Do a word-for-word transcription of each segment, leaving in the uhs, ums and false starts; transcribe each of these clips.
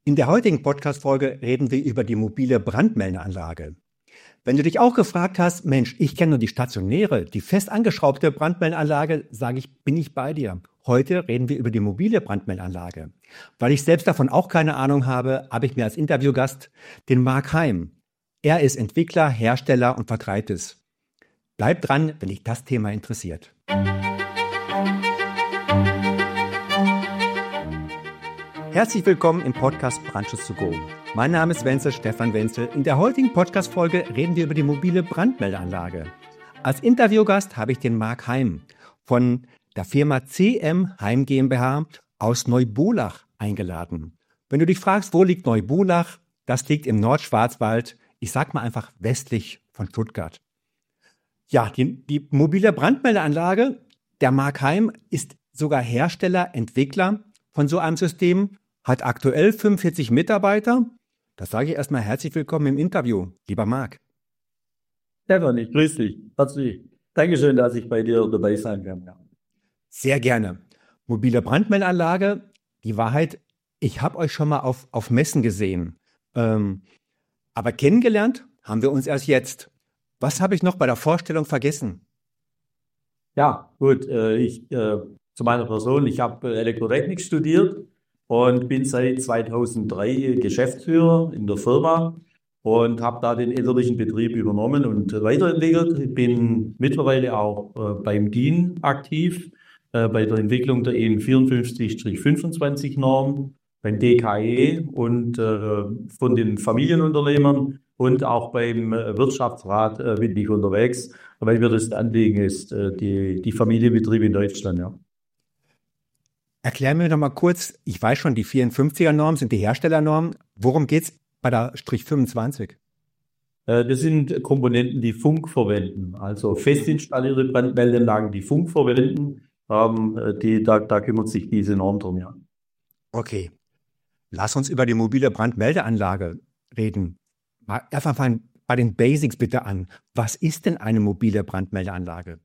In der heutigen Podcast-Folge reden wir über die mobile Brandmeldeanlage. Wenn du dich auch gefragt hast, Mensch, ich kenne nur die stationäre, die fest angeschraubte Brandmeldeanlage, sage ich, bin ich bei dir. Heute reden wir über die mobile Brandmeldeanlage. Weil ich selbst davon auch keine Ahnung habe, habe ich mir als Interviewgast den Marc Heim. Er ist Entwickler, Hersteller und vertreibt es. Bleib dran, wenn dich das Thema interessiert. Herzlich willkommen im Podcast Brandschutz to go. Mein Name ist Wenzel, Stefan Wenzel. In der heutigen Podcast-Folge reden wir über die mobile Brandmeldeanlage. Als Interviewgast habe ich den Marc Heim von der Firma C M Heim GmbH aus Neubolach eingeladen. Wenn du dich fragst, wo liegt Neubolach? Das liegt im Nordschwarzwald. Ich sag mal einfach westlich von Stuttgart. Ja, die, die mobile Brandmeldeanlage, der Marc Heim ist sogar Hersteller, Entwickler von so einem System, hat aktuell fünfundvierzig Mitarbeiter. Das sage ich erstmal herzlich willkommen im Interview, lieber Marc. Stefan, ich grüße dich. Herzlich. Dankeschön, dass ich bei dir dabei sein kann. Ja. Sehr gerne. Mobile Brandmeldeanlage, die Wahrheit, ich habe euch schon mal auf, auf Messen gesehen. Ähm, aber kennengelernt haben wir uns erst jetzt. Was habe ich noch bei der Vorstellung vergessen? Ja, gut. Äh, ich, äh, zu meiner Person, ich habe Elektrotechnik studiert und bin seit zweitausenddrei Geschäftsführer in der Firma und habe da den elterlichen Betrieb übernommen und weiterentwickelt. Ich bin mittlerweile auch äh, beim D I N aktiv, äh, bei der Entwicklung der E N vierundfünfzig fünfundzwanzig Norm, beim D K E und äh, von den Familienunternehmern und auch beim Wirtschaftsrat äh, bin ich unterwegs, weil mir das Anliegen ist, äh, die, die Familienbetriebe in Deutschland, ja. Erklär mir noch mal kurz, ich weiß schon, die vierundfünfziger Norm sind die Herstellernormen. Worum geht es bei der Strich fünfundzwanzig? Äh, das sind Komponenten, die Funk verwenden, also fest installierte Brandmeldeanlagen, die Funk verwenden, ähm, die, da, da kümmert sich diese Norm drum, ja. Okay, lass uns über die mobile Brandmeldeanlage reden. Mal einfach fangen bei den Basics bitte an. Was ist denn eine mobile Brandmeldeanlage?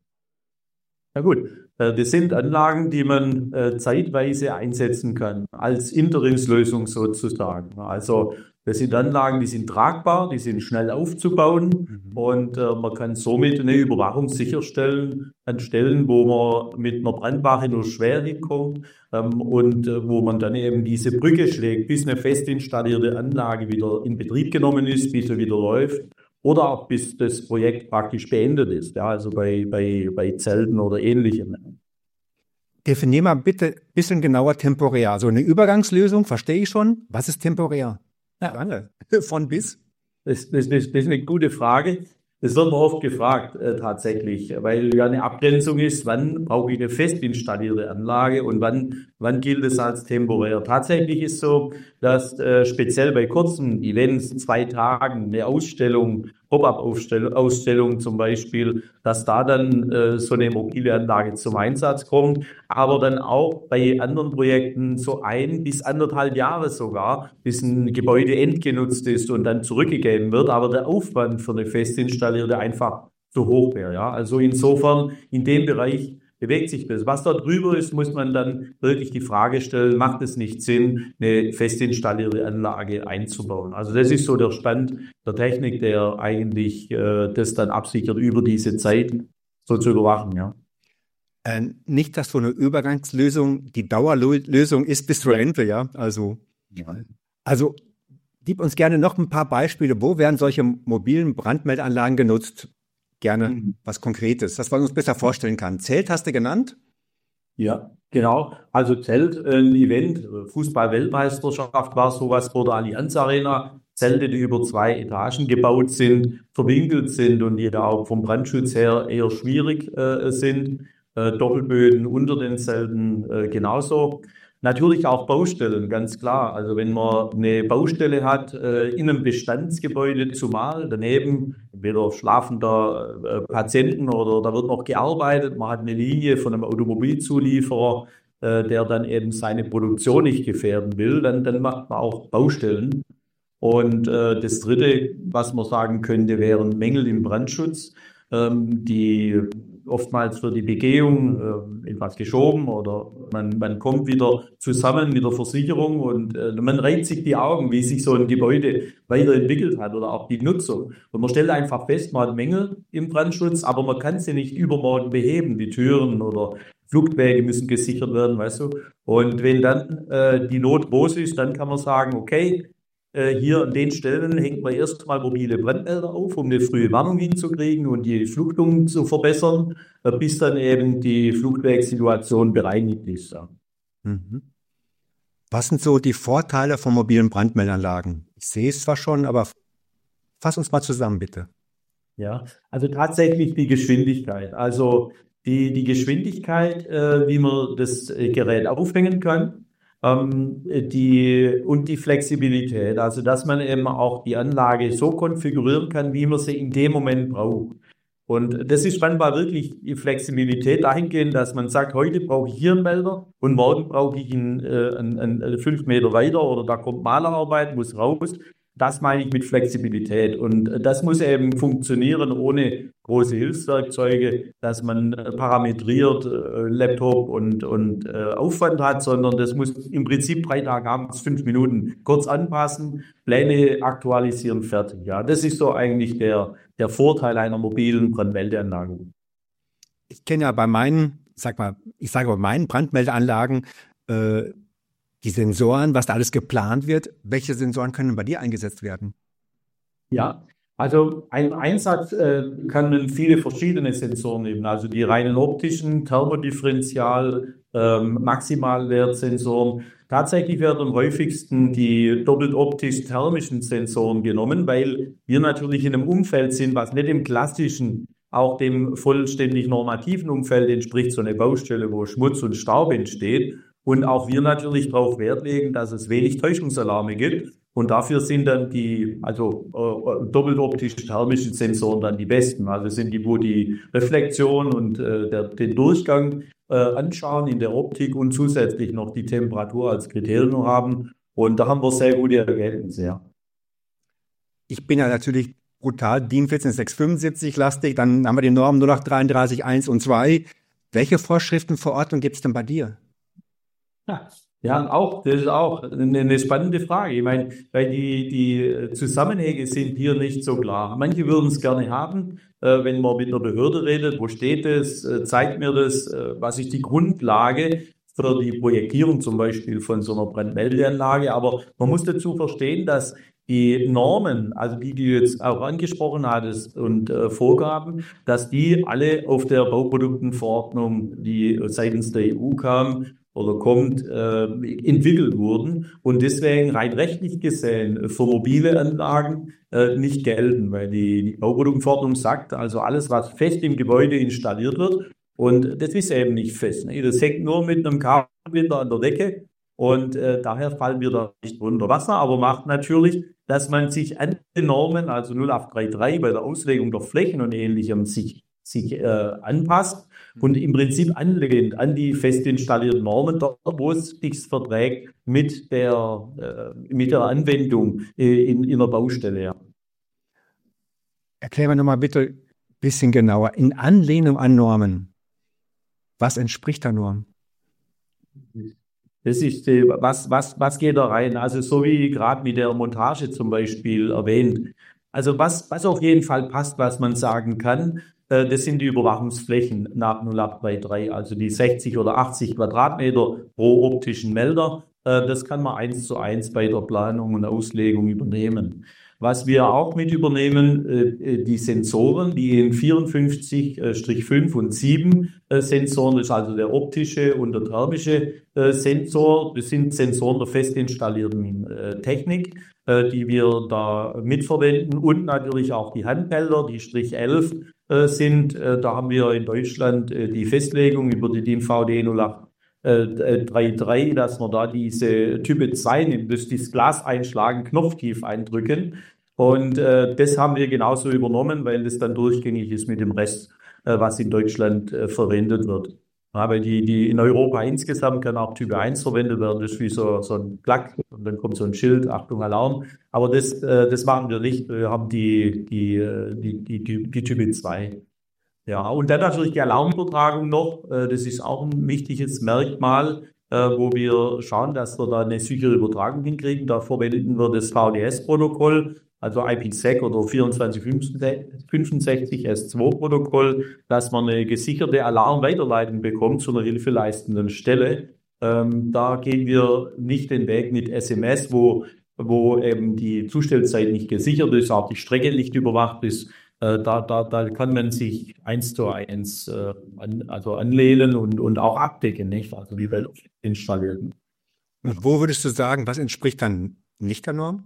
Na gut, das sind Anlagen, die man äh, zeitweise einsetzen kann, als Interimslösung sozusagen. Also das sind Anlagen, die sind tragbar, die sind schnell aufzubauen mhm. und äh, man kann somit eine Überwachung sicherstellen an Stellen, wo man mit einer Brandwache nur schwer hinkommt ähm, und äh, wo man dann eben diese Brücke schlägt, bis eine fest installierte Anlage wieder in Betrieb genommen ist, bis sie wieder läuft. Oder auch bis das Projekt praktisch beendet ist, ja, also bei, bei, bei Zelten oder Ähnlichem. Definier mal bitte ein bisschen genauer temporär. Also eine Übergangslösung, verstehe ich schon. Was ist temporär? Ja. Von bis? Das, das, das, das ist eine gute Frage. Das wird mir oft gefragt, äh, tatsächlich, weil ja eine Abgrenzung ist, wann brauche ich eine fest installierte Anlage und wann, wann gilt es als temporär. Tatsächlich ist so, dass äh, speziell bei kurzen Events, zwei Tagen, eine Ausstellung, Pop-up-Ausstellung zum Beispiel, dass da dann äh, so eine mobile Anlage zum Einsatz kommt, aber dann auch bei anderen Projekten so ein bis anderthalb Jahre sogar, bis ein Gebäude endgenutzt ist und dann zurückgegeben wird, aber der Aufwand für eine Festinstallierte einfach zu hoch wäre. Ja? Also insofern, in dem Bereich bewegt sich das. Was da drüber ist, muss man dann wirklich die Frage stellen, macht es nicht Sinn, eine fest installierte Anlage einzubauen? Also das ist so der Stand der Technik, der eigentlich äh, das dann absichert, über diese Zeit so zu überwachen. Ja. Äh, nicht, dass so eine Übergangslösung die Dauerlösung ist bis zur Rente, ja? Also, ja. Also gib uns gerne noch ein paar Beispiele. Wo werden solche mobilen Brandmeldeanlagen genutzt? Gerne mhm. was Konkretes, das man uns besser vorstellen kann. Zelt hast du genannt? Ja, genau. Also Zelt, ein Event, Fußball-Weltmeisterschaft war sowas vor der Allianz Arena. Zelte, die über zwei Etagen gebaut sind, verwinkelt sind und die da auch vom Brandschutz her eher schwierig äh, sind. Äh, Doppelböden unter den Zelten äh, genauso. Natürlich auch Baustellen, ganz klar. Also wenn man eine Baustelle hat äh, in einem Bestandsgebäude zumal, daneben entweder schlafender äh, Patienten oder da wird noch gearbeitet, man hat eine Linie von einem Automobilzulieferer, äh, der dann eben seine Produktion nicht gefährden will, dann, dann macht man auch Baustellen. Und äh, das Dritte, was man sagen könnte, wären Mängel im Brandschutz. ähm, die oftmals für die Begehung äh, etwas geschoben oder man, man kommt wieder zusammen mit der Versicherung und äh, man reibt sich die Augen, wie sich so ein Gebäude weiterentwickelt hat oder auch die Nutzung. Und man stellt einfach fest, man hat Mängel im Brandschutz, aber man kann sie nicht übermorgen beheben. Die Türen oder Fluchtwege müssen gesichert werden, weißt du. Und wenn dann äh, die Not groß ist, dann kann man sagen, okay, äh, hier an den Stellen hängt man erstmal mobile Brandmelder auf, um eine frühe Warnung hinzukriegen und die Fluchtung zu verbessern, äh, bis dann eben die Fluchtwegsituation bereinigt ist. Ja. Mhm. Was sind so die Vorteile von mobilen Brandmeldanlagen? Ich sehe es zwar schon, aber fass uns mal zusammen, bitte. Ja, also tatsächlich die Geschwindigkeit. Also die, die Geschwindigkeit, äh, wie man das äh, Gerät aufhängen kann, ähm, die, und die Flexibilität. Also dass man eben auch die Anlage so konfigurieren kann, wie man sie in dem Moment braucht. Und das ist manchmal wirklich die Flexibilität dahingehend, dass man sagt, heute brauche ich hier einen Melder und morgen brauche ich ihn äh, einen, einen, fünf Meter weiter oder da kommt Malerarbeit, muss raus. Das meine ich mit Flexibilität. Und das muss eben funktionieren ohne große Hilfswerkzeuge, dass man äh, parametriert, äh, Laptop und, und äh, Aufwand hat, sondern das muss im Prinzip drei Tage abends, fünf Minuten kurz anpassen, Pläne aktualisieren, fertig. Ja, das ist so eigentlich der, der Vorteil einer mobilen Brandmeldeanlage. Ich kenne ja bei meinen, sag mal, ich sage bei meinen Brandmeldeanlagen, äh, die Sensoren, was da alles geplant wird. Welche Sensoren können bei dir eingesetzt werden? Ja, also ein Einsatz äh, kann man viele verschiedene Sensoren nehmen. Also die reinen optischen, Thermodifferential, ähm, Maximalwertsensoren. Tatsächlich werden am häufigsten die doppelt optisch-thermischen Sensoren genommen, weil wir natürlich in einem Umfeld sind, was nicht im klassischen, auch dem vollständig normativen Umfeld entspricht, so eine Baustelle, wo Schmutz und Staub entsteht. Und auch wir natürlich darauf Wert legen, dass es wenig Täuschungsalarme gibt. Und dafür sind dann die, also äh, doppelt optisch-thermischen Sensoren dann die besten. Also sind die, wo die Reflexion und äh, der, den Durchgang äh, anschauen in der Optik und zusätzlich noch die Temperatur als Kriterium haben. Und da haben wir sehr gute Ergebnisse, ja. Ich bin ja natürlich brutal DIN vierzehn sechs fünfundsiebzig lastig. Dann haben wir die Normen null acht dreiunddreißig Punkt eins und zwei. Welche Vorschriften, Verordnungen gibt es denn bei dir? Ja, ja, auch, das ist auch eine, eine spannende Frage. Ich meine, weil die, die Zusammenhänge sind hier nicht so klar. Manche würden es gerne haben, äh, wenn man mit einer Behörde redet, wo steht es, äh, zeigt mir das, äh, was ist die Grundlage für die Projektierung zum Beispiel von so einer Brandmeldeanlage. Aber man muss dazu verstehen, dass die Normen, also die, die du jetzt auch angesprochen hattest und äh, Vorgaben, dass die alle auf der Bauproduktenverordnung, die seitens der E U kam, oder kommt, äh, entwickelt wurden und deswegen rein rechtlich gesehen für mobile Anlagen äh, nicht gelten, weil die, die Bauproduktenverordnung sagt, also alles, was fest im Gebäude installiert wird, und das ist eben nicht fest. Ne? Das hängt nur mit einem Kabelbinder an der Decke und äh, daher fallen wir da nicht unter Wasser, aber macht natürlich, dass man sich an den Normen, also null acht dreiunddreißig bei der Auslegung der Flächen und Ähnlichem sich, sich äh, anpasst. Und im Prinzip anlehnt an die fest installierten Normen, dort, wo es sich verträgt mit der, äh, mit der Anwendung äh, in, in der Baustelle. Ja. Erklär mir nochmal bitte ein bisschen genauer. In Anlehnung an Normen, was entspricht der Norm? Das ist, äh, was, was, was geht da rein? Also so wie gerade mit der Montage zum Beispiel erwähnt. Also was, was auf jeden Fall passt, was man sagen kann, das sind die Überwachungsflächen nach null acht dreiunddreißig, also die sechzig oder achtzig Quadratmeter pro optischen Melder. Das kann man eins zu eins bei der Planung und Auslegung übernehmen. Was wir auch mit übernehmen, die Sensoren, die in vierundfünfzig fünf und sieben Sensoren, das ist also der optische und der thermische Sensor, das sind Sensoren der fest installierten Technik, die wir da mitverwenden und natürlich auch die Handmelder, die Strich elf sind. Da haben wir in Deutschland die Festlegung über die D I N V D null acht dreiunddreißig, dass wir da diese Type zwei nehmen, das das Glas einschlagen, knopftief eindrücken. Und äh, das haben wir genauso übernommen, weil das dann durchgängig ist mit dem Rest, äh, was in Deutschland äh, verwendet wird. Ja, weil die, die in Europa insgesamt kann auch Type eins verwendet werden, das ist wie so, so ein Plug und dann kommt so ein Schild, Achtung, Alarm. Aber das, äh, das machen wir nicht, wir haben die, die, die, die, die, die Type zwei. Ja, und dann natürlich die Alarmübertragung noch. Äh, Das ist auch ein wichtiges Merkmal, äh, wo wir schauen, dass wir da eine sichere Übertragung hinkriegen. Da verwenden wir das V D S-Protokoll, also I P sec oder vierundzwanzig fünfundsechzig S zwei Protokoll, dass man eine gesicherte Alarmweiterleitung bekommt zu einer hilfeleistenden Stelle. Ähm, da gehen wir nicht den Weg mit S M S, wo, wo eben die Zustellzeit nicht gesichert ist, auch die Strecke nicht überwacht ist. Äh, Da, da, da kann man sich eins zu eins äh, an, also anlehnen und, und auch abdecken, nicht? Also die Welt installieren. Und wo würdest du sagen, was entspricht dann nicht der Norm?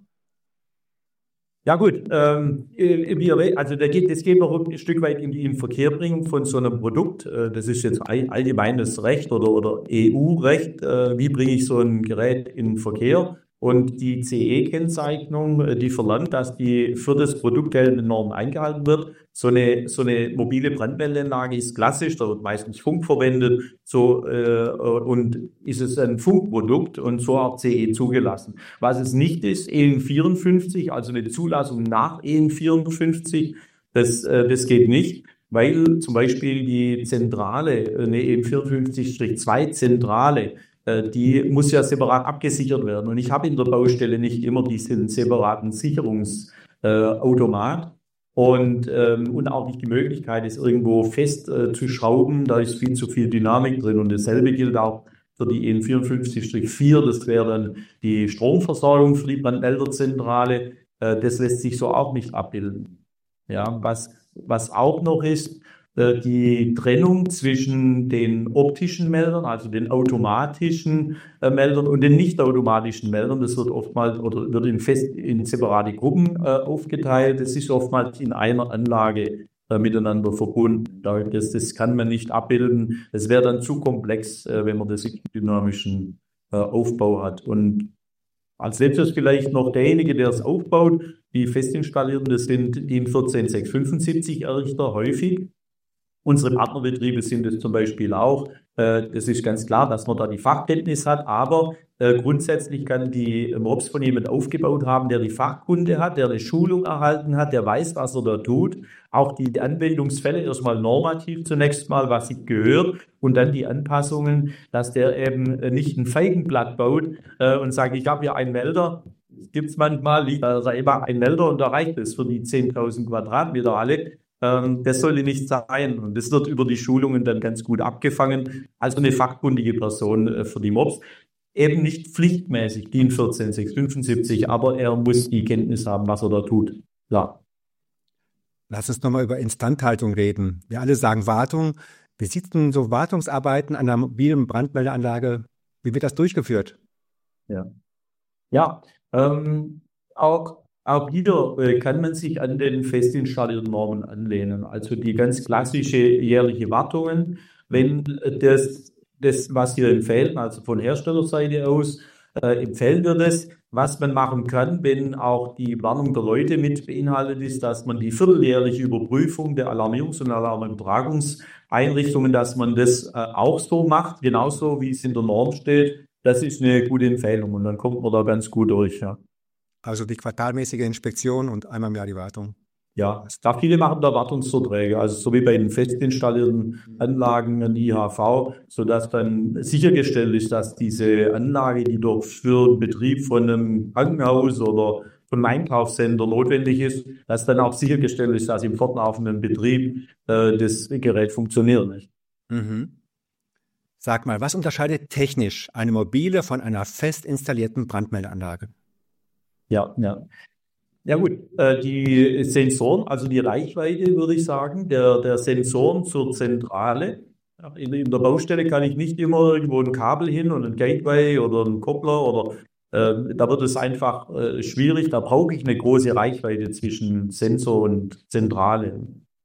Ja gut, ähm, äh, wir, also da geht, es geht noch ein Stück weit in die Inverkehrbringung von so einem Produkt. Äh, das ist jetzt all- allgemeines Recht oder, oder E U-Recht. Äh, wie bringe ich so ein Gerät in den Verkehr? Und die C E-Kennzeichnung, äh, die verlangt, dass die für das Produkt geltende Norm eingehalten wird. So eine, so eine mobile Brandmeldeanlage ist klassisch, da wird meistens Funk verwendet, so, äh, und ist es ein Funkprodukt und so auch C E zugelassen. Was es nicht ist, E N vierundfünfzig, also eine Zulassung nach E N vierundfünfzig, das, äh, das geht nicht, weil zum Beispiel die Zentrale, eine E N vierundfünfzig zwei Zentrale, äh, die muss ja separat abgesichert werden. Und ich habe in der Baustelle nicht immer diesen separaten Sicherungsautomat. Und, ähm, und auch nicht die Möglichkeit, es irgendwo fest äh, zu schrauben. Da ist viel zu viel Dynamik drin. Und dasselbe gilt auch für die E N vierundfünfzig vier. Das wäre dann die Stromversorgung für die Brandmelderzentrale. Äh, das lässt sich so auch nicht abbilden. Ja, was, was auch noch ist, äh, die Trennung zwischen den optischen Meldern, also den automatischen äh, Meldern und den nicht automatischen Meldern. Das wird oftmals oder wird in fest in separate Gruppen äh, aufgeteilt. Das ist oftmals in einer Anlage äh, miteinander verbunden. Da- Das, das kann man nicht abbilden. Das wäre dann zu komplex, äh, wenn man das im dynamischen äh, Aufbau hat. Und als letztes vielleicht noch derjenige, der es aufbaut. Die festinstallierten, das sind die in vierzehn sechs fünfundsiebzig Errichter häufig. Unsere Partnerbetriebe sind es zum Beispiel auch. Äh, Das ist ganz klar, dass man da die Fachkenntnis hat, aber äh, grundsätzlich kann die M O P S von jemand aufgebaut haben, der die Fachkunde hat, der eine Schulung erhalten hat, der weiß, was er da tut. Auch die Anwendungsfälle erstmal normativ zunächst mal, was sich gehört, und dann die Anpassungen, dass der eben äh, nicht ein Feigenblatt baut äh, und sagt, ich habe hier einen Melder. Es gibt es manchmal, liegt da immer ein Melder und da reicht es für die zehntausend Quadratmeter alle. Ähm, das sollte nicht sein. Und das wird über die Schulungen dann ganz gut abgefangen. Also eine fachkundige Person äh, für die M O P S. Eben nicht pflichtmäßig D I N vierzehn sechs fünfundsiebzig, aber er muss die Kenntnis haben, was er da tut. Ja. Lass uns nochmal über Instandhaltung reden. Wir alle sagen Wartung. Wie sieht denn so Wartungsarbeiten an einer mobilen Brandmeldeanlage, wie wird das durchgeführt? Ja. Ja, ähm, auch, auch hier äh, kann man sich an den fest installierten Normen anlehnen. Also die ganz klassische jährliche Wartungen, wenn äh, das, das, was wir empfehlen, also von Herstellerseite aus, äh, empfehlen wir das. Was man machen kann, wenn auch die Warnung der Leute mit beinhaltet ist, dass man die vierteljährliche Überprüfung der Alarmierungs- und Alarmübertragungseinrichtungen, dass man das äh, auch so macht, genauso wie es in der Norm steht. Das ist eine gute Empfehlung und dann kommt man da ganz gut durch, ja. Also die quartalmäßige Inspektion und einmal im Jahr die Wartung. Ja, da viele machen da Wartungsverträge, also so wie bei den fest installierten Anlagen an I H V, sodass dann sichergestellt ist, dass diese Anlage, die doch für den Betrieb von einem Krankenhaus oder von einem Einkaufscenter notwendig ist, dass dann auch sichergestellt ist, dass im fortlaufenden Betrieb äh, das Gerät funktioniert. Nicht? Mhm. Sag mal, was unterscheidet technisch eine mobile von einer fest installierten Brandmeldeanlage? Ja, ja. Ja gut, äh, die Sensoren, also die Reichweite, würde ich sagen, der, der Sensoren zur Zentrale. Ja, In, in der Baustelle kann ich nicht immer irgendwo ein Kabel hin und ein Gateway oder einen Koppler oder äh, da wird es einfach äh, schwierig. Da brauche ich eine große Reichweite zwischen Sensor und Zentrale.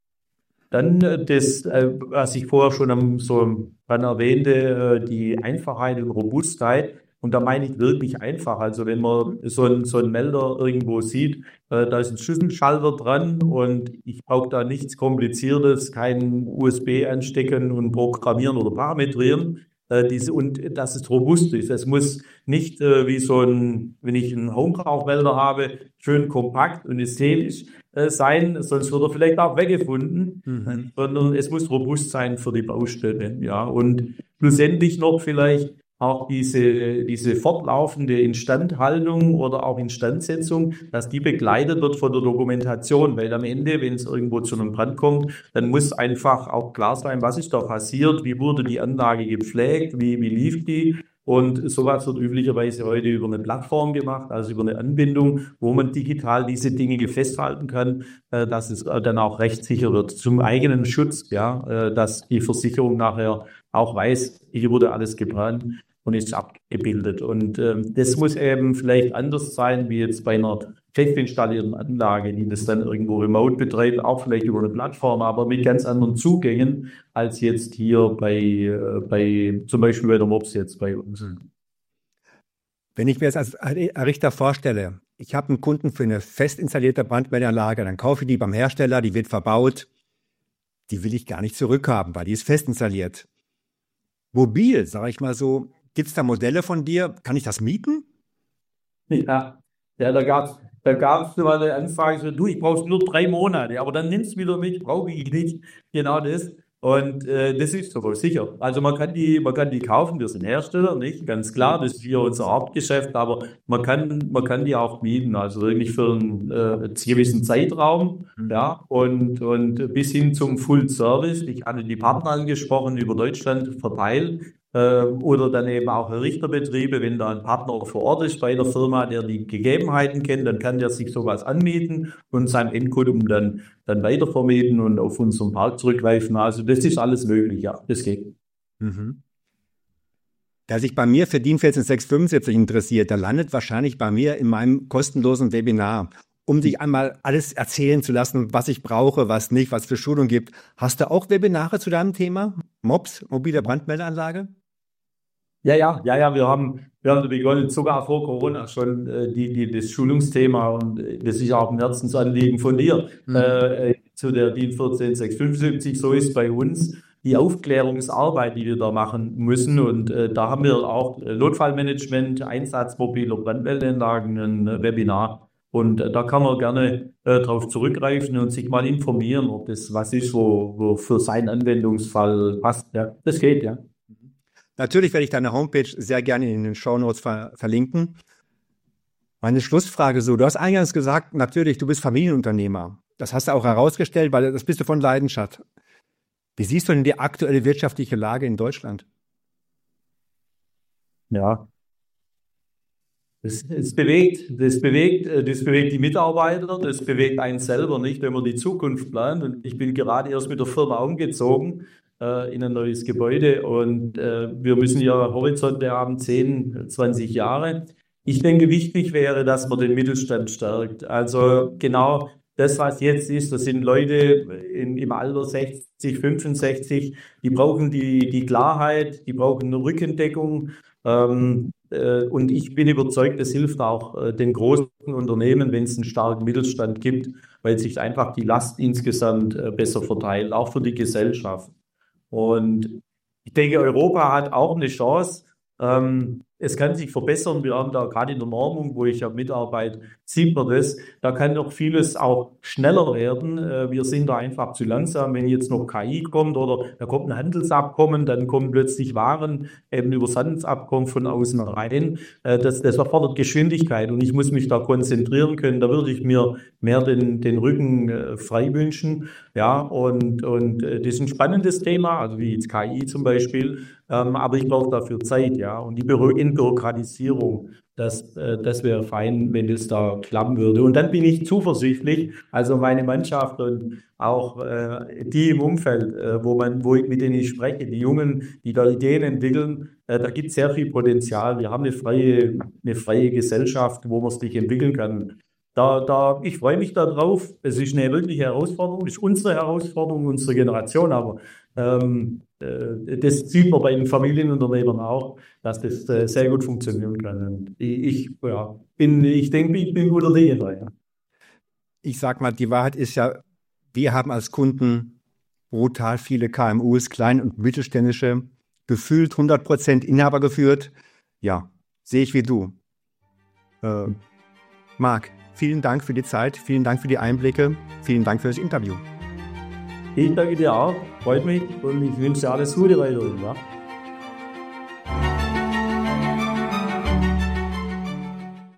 Dann äh, das, äh, was ich vorher schon am, so dran erwähnte, äh, die Einfachheit und Robustheit. Und da meine ich wirklich einfach. Also wenn man so einen so einen Melder irgendwo sieht, äh, da ist ein Schlüsselschalter dran und ich brauche da nichts Kompliziertes, kein U S B anstecken und programmieren oder parametrieren. äh, diese, und dass es robust ist. Es muss nicht äh, wie so ein, wenn ich einen Homebrauchmelder habe, schön kompakt und ästhetisch äh, sein, sonst wird er vielleicht auch weggefunden, mhm. sondern es muss robust sein für die Baustelle. Ja, und schlussendlich noch vielleicht auch diese, diese fortlaufende Instandhaltung oder auch Instandsetzung, dass die begleitet wird von der Dokumentation, weil am Ende, wenn es irgendwo zu einem Brand kommt, dann muss einfach auch klar sein, was ist da passiert, wie wurde die Anlage gepflegt, wie, wie lief die. Und sowas wird üblicherweise heute über eine Plattform gemacht, also über eine Anbindung, wo man digital diese Dinge festhalten kann, äh, dass es dann auch rechtssicher wird, zum eigenen Schutz, ja, äh, dass die Versicherung nachher auch weiß, hier wurde alles gebrannt und ist abgebildet. Und ähm, das muss eben vielleicht anders sein, wie jetzt bei einer fest installierten Anlage, die das dann irgendwo remote betreibt, auch vielleicht über eine Plattform, aber mit ganz anderen Zugängen als jetzt hier bei, äh, bei zum Beispiel bei der Mops jetzt bei uns. Wenn ich mir das als Richter vorstelle, ich habe einen Kunden für eine fest installierte Brandmeldeanlage, dann kaufe ich die beim Hersteller, die wird verbaut, die will ich gar nicht zurückhaben, weil die ist fest installiert. Mobil, sage ich mal so, gibt es da Modelle von dir? Kann ich das mieten? Ja, ja da gab es da gab's mal eine Anfrage, so, du, ich brauche nur drei Monate, aber dann nimmst du wieder mit, brauche ich nicht. Genau das. Und äh, das ist so sicher. Also man kann die, man kann die kaufen, wir sind Hersteller, nicht? Ganz klar, das ist hier unser Hauptgeschäft, aber man kann, man kann die auch mieten, also wirklich für einen äh, gewissen Zeitraum, ja, und, und bis hin zum Full Service. Ich hatte die Partner angesprochen, über Deutschland verteilt. Oder dann eben auch Richterbetriebe, wenn da ein Partner vor Ort ist bei der Firma, der die Gegebenheiten kennt, dann kann der sich sowas anmieten und seinem Endkunden dann, dann weitervermieten und auf unseren Park zurückgreifen. Also das ist alles möglich, ja, das geht. Mhm. Wer sich bei mir für DIN-vierzehn sechs fünfundsiebzig interessiert, der landet wahrscheinlich bei mir in meinem kostenlosen Webinar, um sich einmal alles erzählen zu lassen, was ich brauche, was nicht, was es für Schulung gibt. Hast du auch Webinare zu deinem Thema? Mops, mobile Brandmeldeanlage? Ja, ja, ja, ja, wir haben, wir haben begonnen, sogar vor Corona schon äh, die, die, das Schulungsthema, und äh, das ist auch ein Herzensanliegen von dir, mhm. äh, zu der DIN vierzehn sechs fünfundsiebzig. So ist bei uns die Aufklärungsarbeit, die wir da machen müssen. Und äh, da haben wir auch Notfallmanagement, Einsatz mobiler Brandmeldeanlagen, ein äh, Webinar. Und äh, da kann man gerne äh, darauf zurückgreifen und sich mal informieren, ob das was ist, wo, wo für seinen Anwendungsfall passt. Ja, das geht, ja. Natürlich werde ich deine Homepage sehr gerne in den Shownotes ver- verlinken. Meine Schlussfrage so, du hast eingangs gesagt, natürlich, du bist Familienunternehmer. Das hast du auch herausgestellt, weil das bist du von Leidenschaft. Wie siehst du denn die aktuelle wirtschaftliche Lage in Deutschland? Ja, das, das bewegt, das bewegt, das bewegt die Mitarbeiter, das bewegt einen selber nicht, wenn man die Zukunft plant. Und ich bin gerade erst mit der Firma umgezogen in ein neues Gebäude, und äh, wir müssen ja Horizonte haben, zehn, zwanzig Jahre. Ich denke, wichtig wäre, dass man den Mittelstand stärkt. Also genau das, was jetzt ist, das sind Leute in, im Alter sechzig, fünfundsechzig, die brauchen die, die Klarheit, die brauchen eine Rückendeckung. Ähm, äh, und ich bin überzeugt, das hilft auch äh, den großen Unternehmen, wenn es einen starken Mittelstand gibt, weil sich einfach die Last insgesamt äh, besser verteilt, auch für die Gesellschaft. Und ich denke, Europa hat auch eine Chance. Ähm, es kann sich verbessern. Wir haben da gerade in der Normung, wo ich ja mitarbeite, sieht man das. Da kann noch vieles auch schneller werden. Äh, wir sind da einfach zu langsam. Wenn jetzt noch K I kommt oder da kommt ein Handelsabkommen, dann kommen plötzlich Waren eben über das Handelsabkommen von außen rein. Äh, das, das erfordert Geschwindigkeit, und ich muss mich da konzentrieren können. Da würde ich mir mehr den, den Rücken äh, frei wünschen. Ja, und, und äh, das ist ein spannendes Thema, also wie jetzt K I zum Beispiel. Ähm, aber ich brauche dafür Zeit, ja. Und die Büro Entbürokratisierung, das, äh, das wäre fein, wenn das da klappen würde. Und dann bin ich zuversichtlich, also meine Mannschaft und auch äh, die im Umfeld, äh, wo man, wo ich mit denen ich spreche, die Jungen, die da Ideen entwickeln, äh, da gibt es sehr viel Potenzial. Wir haben eine freie, eine freie Gesellschaft, wo man sich entwickeln kann. Da, da, ich freue mich darauf. Es ist eine wirkliche Herausforderung, es ist unsere Herausforderung, unsere Generation, aber ähm, äh, das sieht man bei den Familienunternehmern auch, dass das äh, sehr gut funktionieren kann. Und ich, ich, ja, bin, ich denke, ich bin guter Dinge da. Ja. Ich sag mal, die Wahrheit ist ja, wir haben als Kunden brutal viele K M Us, klein- und mittelständische gefühlt hundert Prozent Inhaber geführt. Ja, sehe ich wie du. Äh, Marc, vielen Dank für die Zeit, vielen Dank für die Einblicke, vielen Dank für das Interview. Ich danke dir auch, freut mich und ich wünsche dir alles Gute weiterhin. Ja?